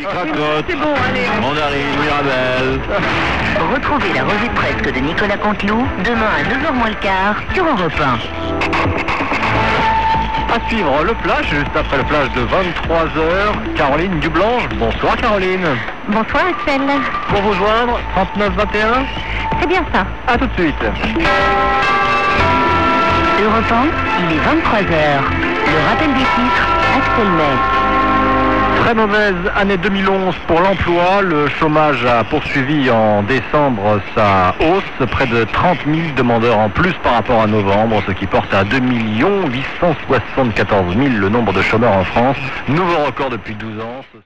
Cracotte, C'est bon, allez. Mandarine, Mirabelle. Retrouvez la revue de presse de Nicolas Canteloup demain à 9h moins le quart sur Europe 1. À suivre le flash, juste après le flash de 23h. Caroline Dublanche. Bonsoir Caroline. Bonsoir Axel. Pour vous joindre, 3921. C'est bien ça. A tout de suite. Europe 1, il est 23h. Le rappel des titres, Axel May. Très mauvaise année 2011 pour l'emploi. Le chômage a poursuivi en décembre sa hausse. Près de 30 000 demandeurs en plus par rapport à novembre, ce qui porte à 2 874 000 le nombre de chômeurs en France. Nouveau record depuis 12 ans.